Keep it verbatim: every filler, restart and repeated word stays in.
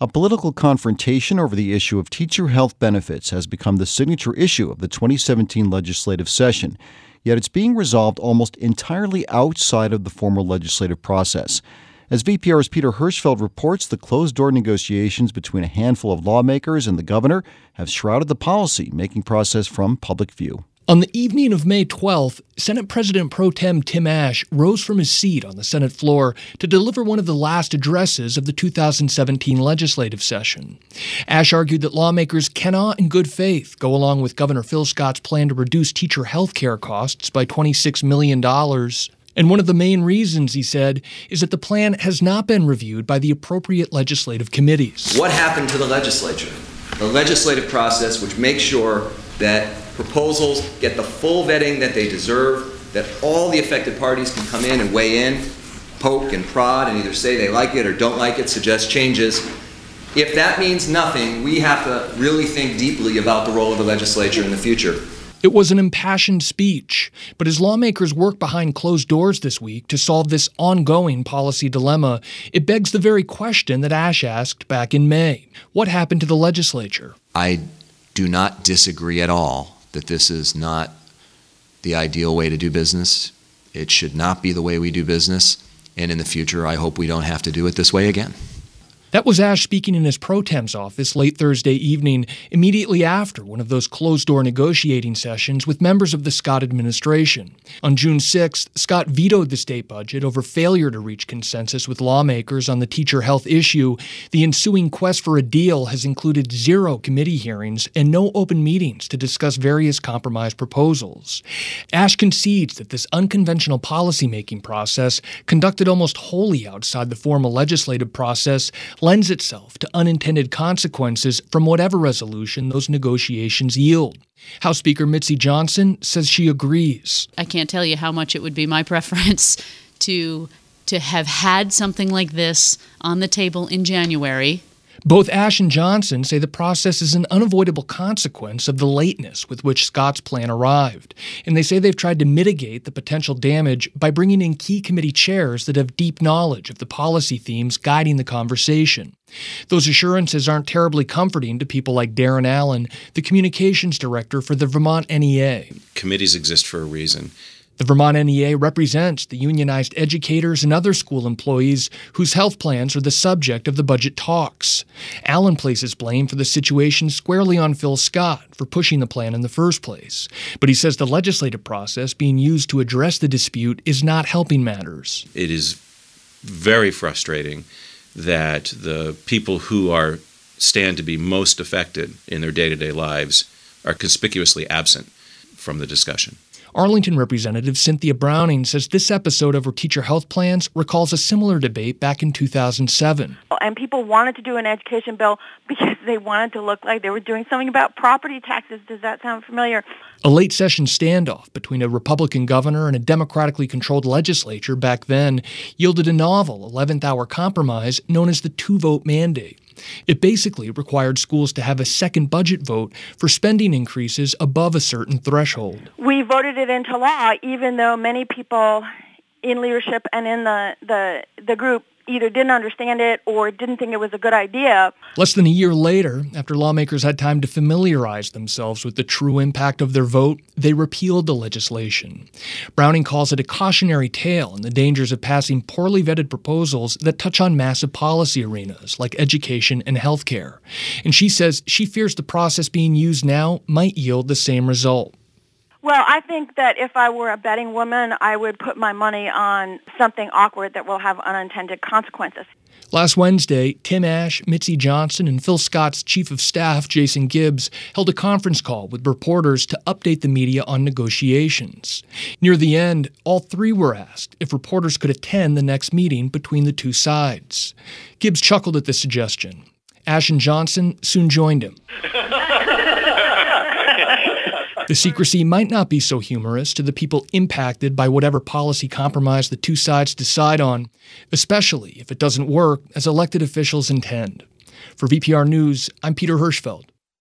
A political confrontation over the issue of teacher health benefits has become the signature issue of the twenty seventeen legislative session, yet it's being resolved almost entirely outside of the formal legislative process. As V P R's Peter Hirschfeld reports, the closed-door negotiations between a handful of lawmakers and the governor have shrouded the policy-making process from public view. On the evening of May twelfth, Senate President Pro Tem Tim Ashe rose from his seat on the Senate floor to deliver one of the last addresses of the two thousand seventeen legislative session. Ashe argued that lawmakers cannot, in good faith, go along with Governor Phil Scott's plan to reduce teacher health care costs by twenty-six million dollars. And one of the main reasons, he said, is that the plan has not been reviewed by the appropriate legislative committees. What happened to the legislature? The legislative process which makes sure that proposals get the full vetting that they deserve, that all the affected parties can come in and weigh in, poke and prod, and either say they like it or don't like it, suggest changes. If that means nothing, we have to really think deeply about the role of the legislature in the future. It was an impassioned speech, but as lawmakers work behind closed doors this week to solve this ongoing policy dilemma, it begs the very question that Ashe asked back in May. What happened to the legislature? I do not disagree at all that this is not the ideal way to do business. It should not be the way we do business, and in the future, I hope we don't have to do it this way again. That was Ashe speaking in his pro tem's office late Thursday evening, immediately after one of those closed-door negotiating sessions with members of the Scott administration. On June sixth, Scott vetoed the state budget over failure to reach consensus with lawmakers on the teacher health issue. The ensuing quest for a deal has included zero committee hearings and no open meetings to discuss various compromise proposals. Ashe concedes that this unconventional policymaking process, conducted almost wholly outside the formal legislative process, lends itself to unintended consequences from whatever resolution those negotiations yield. House Speaker Mitzi Johnson says she agrees. I can't tell you how much it would be my preference to to have had something like this on the table in January. Both Ashe and Johnson say the process is an unavoidable consequence of the lateness with which Scott's plan arrived, and they say they've tried to mitigate the potential damage by bringing in key committee chairs that have deep knowledge of the policy themes guiding the conversation. Those assurances aren't terribly comforting to people like Darren Allen, the communications director for the Vermont N E A. Committees exist for a reason. The Vermont N E A represents the unionized educators and other school employees whose health plans are the subject of the budget talks. Allen places blame for the situation squarely on Phil Scott for pushing the plan in the first place. But he says the legislative process being used to address the dispute is not helping matters. It is very frustrating that the people who are stand to be most affected in their day-to-day lives are conspicuously absent from the discussion. Arlington Representative Cynthia Browning says this episode over teacher health plans recalls a similar debate back in two thousand seven. And people wanted to do an education bill because they wanted to look like they were doing something about property taxes. Does that sound familiar? A late session standoff between a Republican governor and a democratically controlled legislature back then yielded a novel eleventh hour compromise known as the two-vote mandate. It basically required schools to have a second budget vote for spending increases above a certain threshold. We voted it into law, even though many people in leadership and in the, the, the group either didn't understand it or didn't think it was a good idea. Less than a year later, after lawmakers had time to familiarize themselves with the true impact of their vote, they repealed the legislation. Browning calls it a cautionary tale in the dangers of passing poorly vetted proposals that touch on massive policy arenas like education and healthcare. And she says she fears the process being used now might yield the same result. Well, I think that if I were a betting woman, I would put my money on something awkward that will have unintended consequences. Last Wednesday, Tim Ashe, Mitzi Johnson, and Phil Scott's chief of staff, Jason Gibbs, held a conference call with reporters to update the media on negotiations. Near the end, all three were asked if reporters could attend the next meeting between the two sides. Gibbs chuckled at the suggestion. Ashe and Johnson soon joined him. The secrecy might not be so humorous to the people impacted by whatever policy compromise the two sides decide on, especially if it doesn't work as elected officials intend. For V P R News, I'm Peter Hirschfeld.